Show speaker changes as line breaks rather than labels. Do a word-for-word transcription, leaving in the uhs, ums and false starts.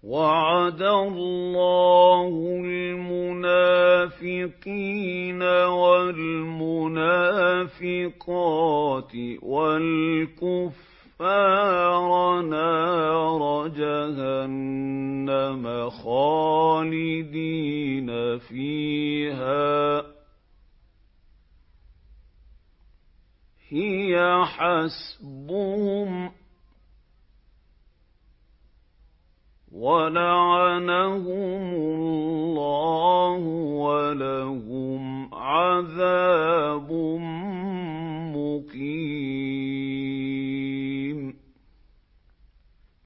وَعَدَ اللَّهُ الْمُنَافِقِينَ وَالْمُنَافِقَاتِ وَالْكُفَّارَ نَارَ جَهَنَّمَ خَالِدِينَ فِيهَا ۚ هِيَ حَسْبُهُمْ ۚ وَلَعَنَهُمُ اللَّهُ وَلَهُمْ عَذَابٌ